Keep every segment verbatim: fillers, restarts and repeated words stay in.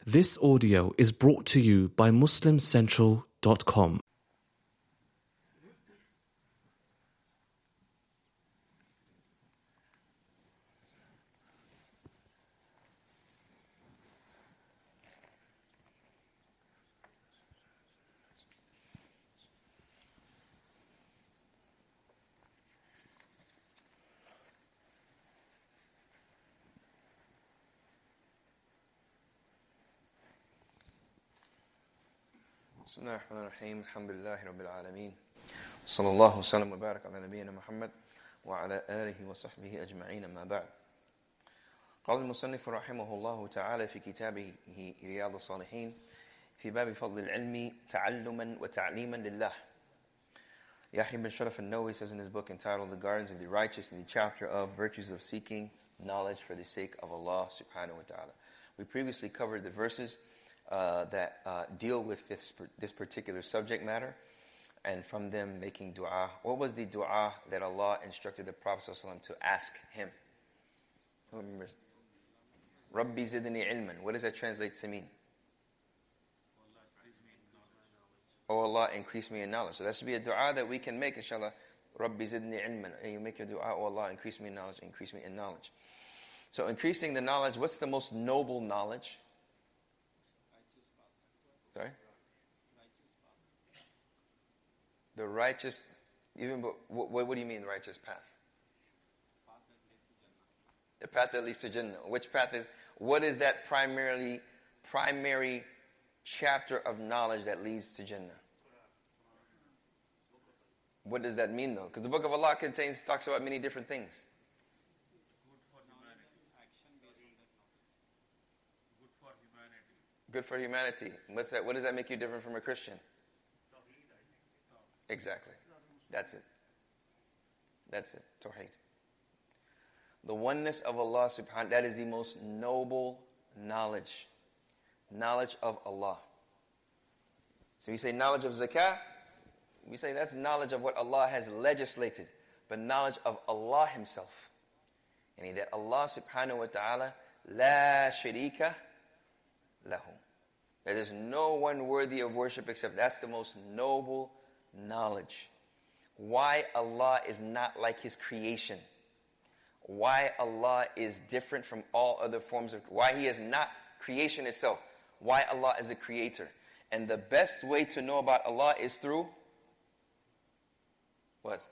This audio is brought to you by Muslim Central dot com. بسم الله الرحمن الرحيم الحمد لله رب العالمين صلى الله وسلم وبارك على نبينا محمد وعلى آله وصحبه أجمعين أما بعد قال المصنف رحمه الله تعالى في كتابه رياض الصالحين في باب فضل العلم تعلما وتعليما لله. Yahya bin Sharaf al-Nawawi says in his book entitled The Gardens of the Righteous, in the chapter of Virtues of Seeking Knowledge for the Sake of Allah subhanahu wa ta'ala. We previously covered the verses Uh, that uh, deal with this this particular subject matter, and from them making dua. What was the dua that Allah instructed the Prophet ﷺ to ask him? Who remembers? Rabbi zidni ilman. What does that translate to mean? Oh Allah, increase me in knowledge. So that should be a dua that we can make, inshallah. Rabbi zidni ilman. And you make your dua, oh Allah, increase me in knowledge, increase me in knowledge. So increasing the knowledge, what's the most noble knowledge? Sorry? The righteous, even what, what do you mean righteous path? The path that leads to Jannah. Which path is, what is that primarily, primary chapter of knowledge that leads to Jannah? What does that mean though? Because the book of Allah contains, talks about many different things. Good for humanity. What's that? What does that make you different from a Christian? Exactly. That's it. That's it. Tawheed. The oneness of Allah subhanahu, that is the most noble knowledge. Knowledge of Allah. So we say knowledge of zakah, we say that's knowledge of what Allah has legislated, but knowledge of Allah Himself. And that Allah subhanahu wa ta'ala, la sharika lahu. There is no one worthy of worship except. That's the most noble knowledge. Why Allah is not like His creation. Why Allah is different from all other forms of. Why He is not creation itself. Why Allah is a creator. And the best way to know about Allah is through what?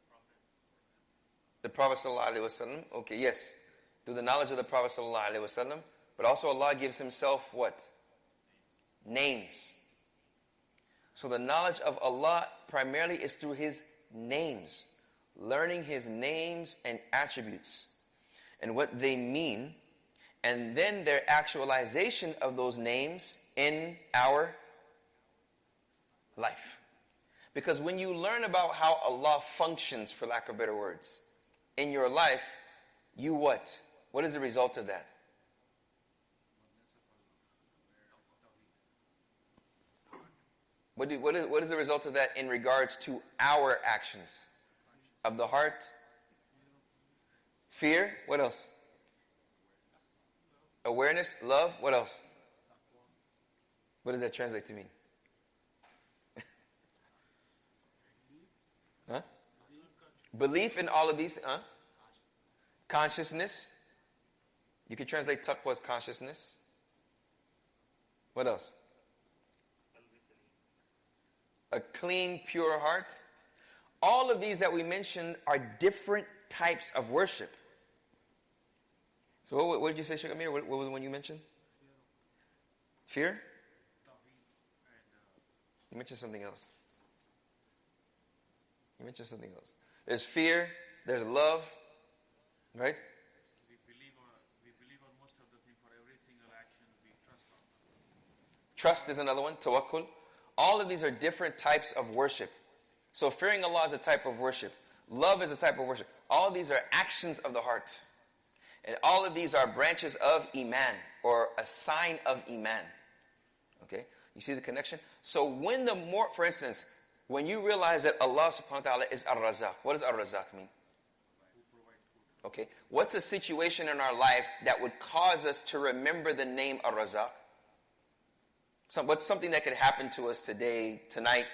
The Prophet sallallahu alaihi wasallam. Okay, yes. Through the knowledge of the Prophet sallallahu alaihi wasallam. But also Allah gives Himself what? Names. So the knowledge of Allah primarily is through His names. Learning His names and attributes. And what they mean. And then their actualization of those names in our life. Because when you learn about how Allah functions, for lack of better words, in your life, you what? What is the result of that? What, do, what, is, what is the result of that in regards to our actions? Of the heart? Fear? What else? Awareness? Love? What else? What does that translate to mean? Huh? Belief in all of these? Huh? Consciousness? You could translate taqwa as consciousness. What else? A clean, pure heart. All of these that we mentioned are different types of worship. So what, what did you say, Sheikh Amir? What, what was the one you mentioned? Fear? You mentioned something else. You mentioned something else. There's fear, there's love, right? We believe, on, we believe on most of the things. For every single action, we trust on them. Trust is another one, tawakkul. All of these are different types of worship. So fearing Allah is a type of worship. Love is a type of worship. All of these are actions of the heart. And all of these are branches of Iman, or a sign of Iman. Okay? You see the connection? So when the more, for instance, when you realize that Allah subhanahu wa ta'ala is Ar-Razaq, what does Ar-Razaq mean? Okay, what's a situation in our life that would cause us to remember the name Ar-Razaq? Some, what's something that could happen to us today, tonight?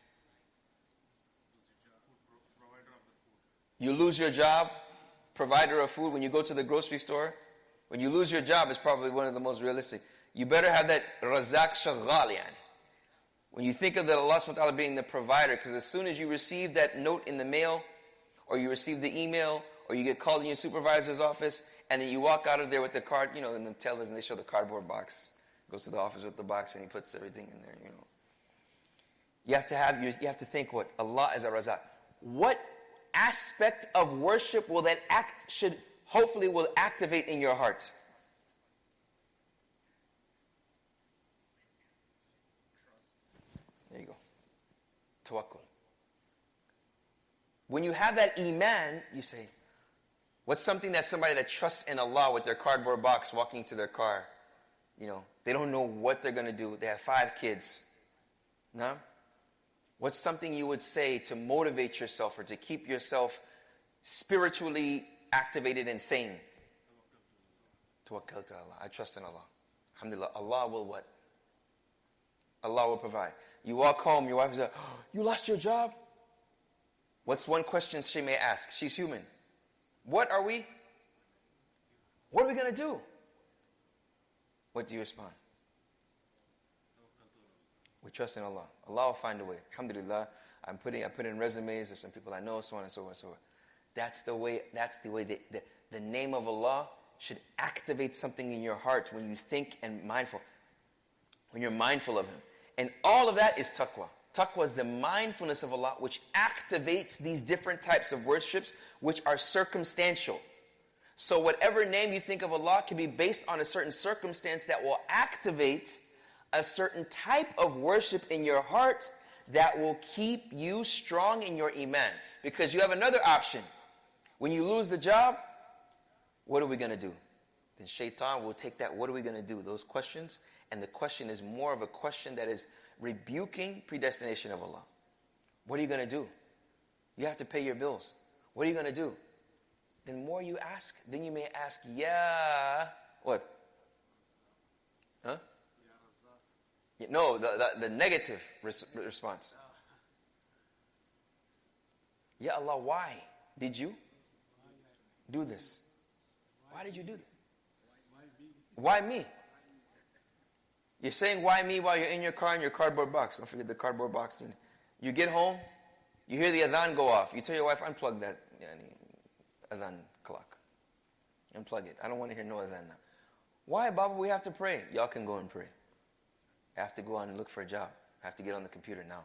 You lose your job, provider of food, when you go to the grocery store. When you lose your job, it's probably one of the most realistic. You better have that razak shaghal, yani. When you think of that Allah subhanahu wa ta'ala being the provider, because as soon as you receive that note in the mail, or you receive the email, or you get called in your supervisor's office, and then you walk out of there with the card, you know, in the television they show the cardboard box. Goes to the office with the box and he puts everything in there, you know. You have to have, you, you have to think what? Allah is a razak. What aspect of worship will that act, should, hopefully will activate in your heart? There you go. Tawakkul. When you have that iman, you say, what's something that somebody that trusts in Allah with their cardboard box walking to their car, you know, they don't know what they're going to do. They have five kids. No? What's something you would say to motivate yourself or to keep yourself spiritually activated and sane? Tawakkal to Allah. I trust in Allah. Alhamdulillah. Allah will what? Allah will provide. You walk home, your wife says, oh, you lost your job? What's one question she may ask? She's human. What are we? What are we going to do? What do you respond? We trust in Allah. Allah will find a way. Alhamdulillah, I'm putting, I put in resumes of some people I know, so on and so on and so on. That's the way, that's the way the, the, the name of Allah should activate something in your heart when you think and mindful. When you're mindful of Him. And all of that is taqwa. Taqwa is the mindfulness of Allah which activates these different types of worships which are circumstantial. So whatever name you think of Allah can be based on a certain circumstance that will activate a certain type of worship in your heart that will keep you strong in your iman. Because you have another option. When you lose the job, what are we going to do? Then shaitan will take that, what are we going to do? Those questions. And the question is more of a question that is rebuking predestination of Allah. What are you going to do? You have to pay your bills. What are you going to do? The more you ask, then you may ask, yeah, what? Huh? No, the, the, the negative res- response. Ya Allah, why did you do this? Why did you do this? Why me? You're saying why me while you're in your car in your cardboard box. Don't forget the cardboard box. You get home, you hear the adhan go off. You tell your wife, unplug that yani, adhan clock. Unplug it. I don't want to hear no adhan now. Why, Baba, we have to pray? Y'all can go and pray. I have to go on and look for a job. I have to get on the computer now.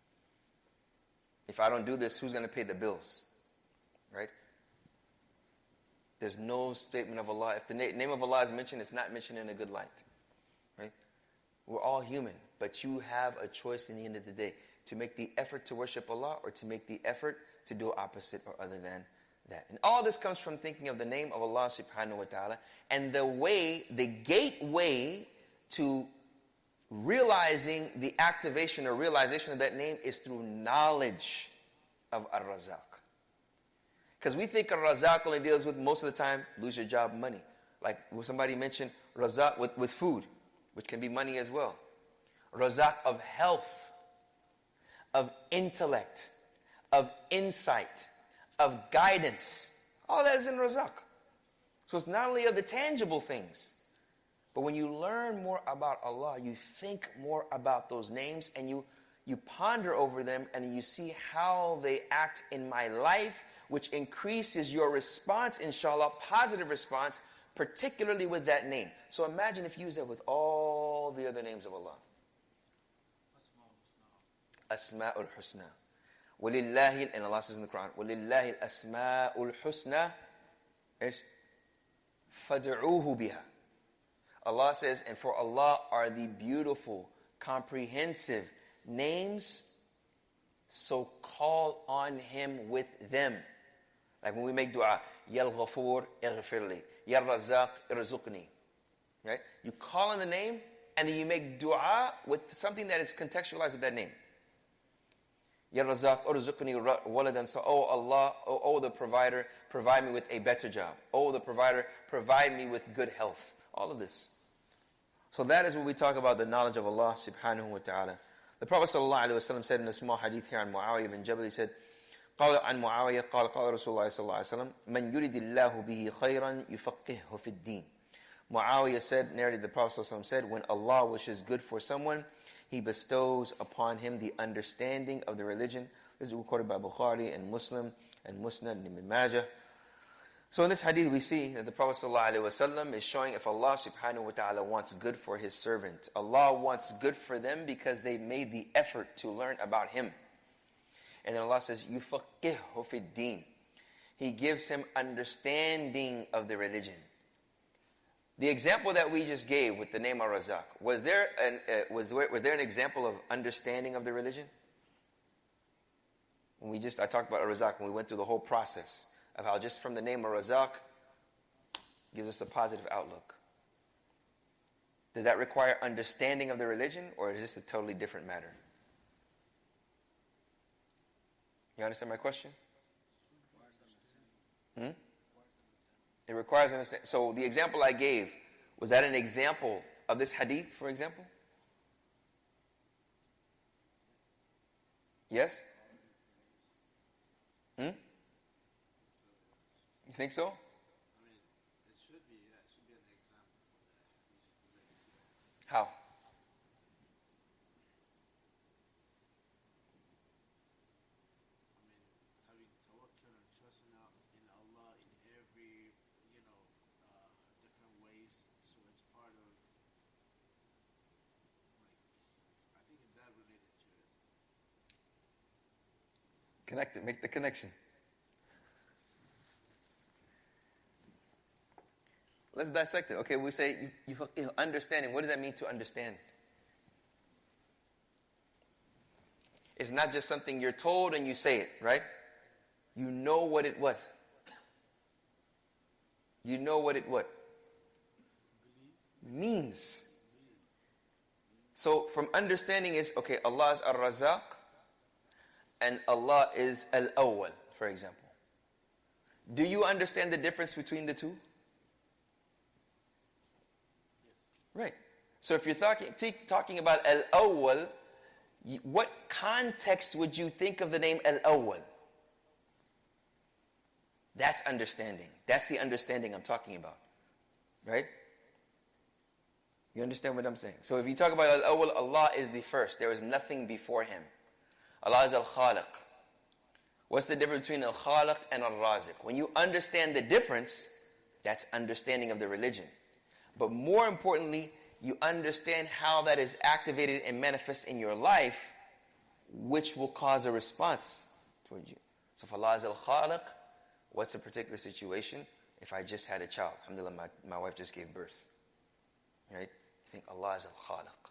If I don't do this, who's going to pay the bills? Right? There's no statement of Allah. If the na- name of Allah is mentioned, it's not mentioned in a good light. Right? We're all human, but you have a choice in the end of the day to make the effort to worship Allah or to make the effort to do opposite or other than that. And all this comes from thinking of the name of Allah subhanahu wa ta'ala and the way, the gateway to realizing the activation or realization of that name is through knowledge of Ar-Razaq. Because we think Ar-Razaq only deals with, most of the time, lose your job, money. Like somebody mentioned, Razaq with, with food, which can be money as well. Razaq of health, of intellect, of insight, of guidance. All that is in Razaq. So it's not only of the tangible things, but when you learn more about Allah, you think more about those names and you, you ponder over them and you see how they act in my life, which increases your response, inshallah, positive response, particularly with that name. So imagine if you use that with all the other names of Allah. Asma'ul Husna. Walillahi, and Allah says in the Quran, Walillahi al-asma'ul husna, ish, fad'uhu biha. Allah says, and for Allah are the beautiful, comprehensive names, so call on Him with them. Like when we make dua, Ya al-Ghafur, ighfirli. Ya al-Razaq, irzuqni. Right? You call on the name, and then you make dua with something that is contextualized with that name. Ya Razaq, urzuqni waladan. So, oh Allah, oh, oh the provider, provide me with a better job. Oh the provider, provide me with good health. All of this. So that is what we talk about, the knowledge of Allah subhanahu wa ta'ala. The Prophet sallallahu alaihi wasallam said in a small hadith here on Muawiyah bin Jabal, he said, قال عن معاوية قال قال رسول الله صلى الله عليه وسلم من يريد الله به خيرا يفقهه في الدين. Muawiyah said, narrated the Prophet sallallahu alaihi wasallam said, when Allah wishes good for someone, He bestows upon him the understanding of the religion. This is recorded by Bukhari and Muslim and Musnad and Ibn Majah. So in this hadith we see that the Prophet ﷺ is showing if Allah subhanahu wa ta'ala wants good for His servant, Allah wants good for them because they made the effort to learn about Him. And then Allah says, يُفَقِّهُ فِي الدِّينِ. He gives him understanding of the religion. The example that we just gave with the name Ar-Razaq, was there an, uh, was, there, was there an example of understanding of the religion? When we just, I talked about Ar-Razaq when we went through the whole process of how just from the name Ar-Razaq gives us a positive outlook. Does that require understanding of the religion, or is this a totally different matter? You understand my question? Hmm? It requires understanding. So the example I gave, was that an example of this hadith, for example? Yes? Hmm? You think so? I mean, it should be, yeah, it should be an example for that. How? I mean, having tawakkul and trusting out in Allah in every, you know, uh, different ways. So it's part of, like, I think that related to it. Connect it, make the connection. Let's dissect it. Okay, we say you, you understanding. What does that mean to understand? It's not just something you're told and you say it, right? You know what it what? You know what it what? Means. So from understanding is, okay, Allah is Ar-Razaq and Allah is Al-Awwal, for example. Do you understand the difference between the two? Right. So if you're talking, t- talking about Al-Awwal, what context would you think of the name Al-Awwal? That's understanding. That's the understanding I'm talking about. Right? You understand what I'm saying? So if you talk about Al-Awwal, Allah is the first. There is nothing before Him. Allah is Al-Khaliq. What's the difference between Al-Khaliq and Al-Raziq? When you understand the difference, that's understanding of the religion. But more importantly, you understand how that is activated and manifests in your life, which will cause a response toward you. So if Allah is Al-Khaliq, what's a particular situation? If I just had a child, alhamdulillah, my, my wife just gave birth. Right? You think Allah is Al-Khaliq.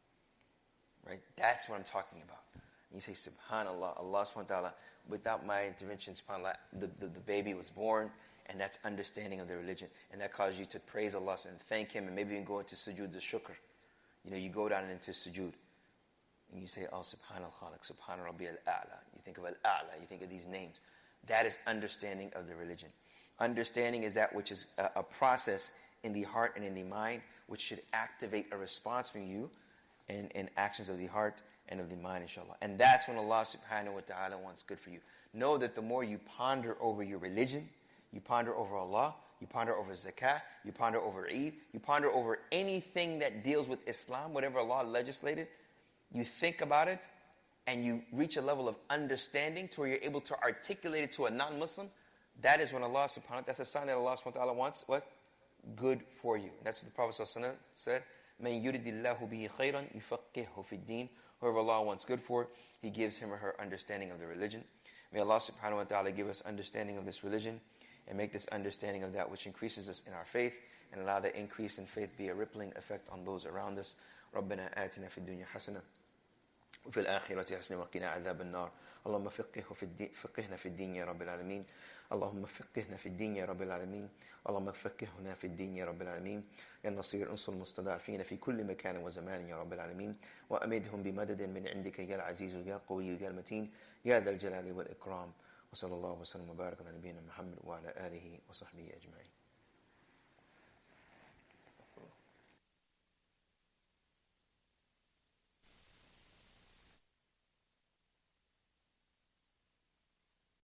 Right? That's what I'm talking about. And you say, SubhanAllah, Allah subhanahu wa ta'ala, without my intervention, SubhanAllah, the, the, the baby was born. And that's understanding of the religion. And that causes you to praise Allah and thank Him. And maybe even go into sujood al-shukr. You know, you go down into sujood. And you say, oh, Subhanal Khaliq, Subhan Rabbi al-A'la. You think of al-A'la, you think of these names. That is understanding of the religion. Understanding is that which is a, a process in the heart and in the mind, which should activate a response from you in, in actions of the heart and of the mind, inshallah. And that's when Allah subhanahu wa ta'ala wants good for you. Know that the more you ponder over your religion, you ponder over Allah, you ponder over zakah, you ponder over Eid, you ponder over anything that deals with Islam, whatever Allah legislated, you think about it, and you reach a level of understanding to where you're able to articulate it to a non-Muslim. That is when Allah subhanahu wa ta'ala, that's a sign that Allah subhanahu wa ta'ala wants what? Good for you. That's what the Prophet sallallahu alaihi wasallam said. مَنْ يُرِدِ اللَّهُ بِهِ خَيْرًا يُفَقِّهُ فِي الدِّينِ. Whoever Allah wants good for, He gives him or her understanding of the religion. May Allah subhanahu wa ta'ala give us understanding of this religion, and make this understanding of that which increases us in our faith, and allow that increase in faith be a rippling effect on those around us. رَبَّنَا آتِنَا فِي الدُّنْيَا حَسَنَةً وفي الآخرة حسنة وقنا عذاب النار. اللهم فقهه في الدين فقهنا في الدين يا رب العالمين. اللهم فقهنا في الدين يا رب العالمين. اللهم فقهنا في الدين يا رب العالمين. يا نصير انصر المستضعفين في كل مكان وزمان يا رب العالمين. وأمدهم بمدد من عندك يا العزيز يا القوي يا المتين يا ذا الجلال والإكرام. وصلى الله وسلم وبارك على نبينا محمد وعلى آله وصحبه أجمعين.